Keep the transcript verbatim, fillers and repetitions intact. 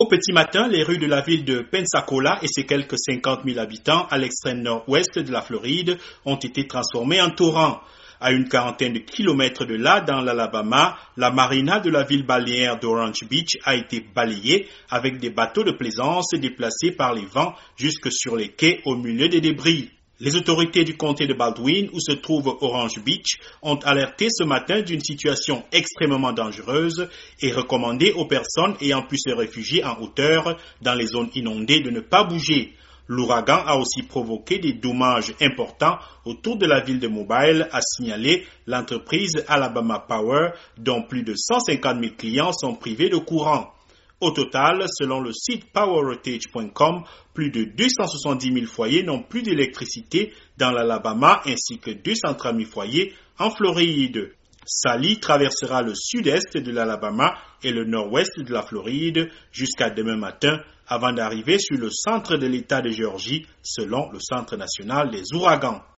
Au petit matin, les rues de la ville de Pensacola et ses quelques cinquante mille habitants à l'extrême nord-ouest de la Floride ont été transformées en torrents. À une quarantaine de kilomètres de là, dans l'Alabama, la marina de la ville balnéaire d'Orange Beach a été balayée avec des bateaux de plaisance déplacés par les vents jusque sur les quais au milieu des débris. Les autorités du comté de Baldwin, où se trouve Orange Beach, ont alerté ce matin d'une situation extrêmement dangereuse et recommandé aux personnes ayant pu se réfugier en hauteur dans les zones inondées de ne pas bouger. L'ouragan a aussi provoqué des dommages importants autour de la ville de Mobile, a signalé l'entreprise Alabama Power, dont plus de cent cinquante mille clients sont privés de courant. Au total, selon le site power outage point com, plus de deux cent soixante-dix mille foyers n'ont plus d'électricité dans l'Alabama ainsi que deux cent trente mille foyers en Floride. Sally traversera le sud-est de l'Alabama et le nord-ouest de la Floride jusqu'à demain matin avant d'arriver sur le centre de l'État de Géorgie selon le Centre national des ouragans.